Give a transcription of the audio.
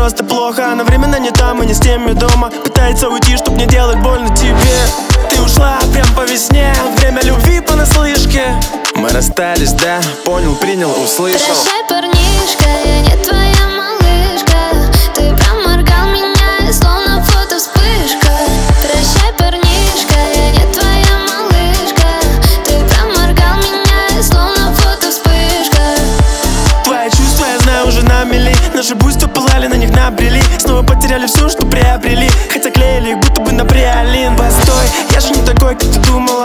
просто плохо. Она временно не там и не с теми дома. Пытается уйти, чтоб не делать больно тебе. Ты ушла прям по весне, время любви понаслышке. Мы расстались, да, понял, принял, услышал. Прощай, парнишка, я не твоя малышка. Ты проморгал меня, словно фото вспышка. Прощай, парнишка, я не твоя малышка. Ты проморгал меня, словно фото вспышка. Твои чувства, я знаю, уже на мели. Наши буйства пылали, на них набрели. Снова потеряли все, что приобрели. Хотя клеили их будто бы на приолин. Постой, я же не такой, как ты думала.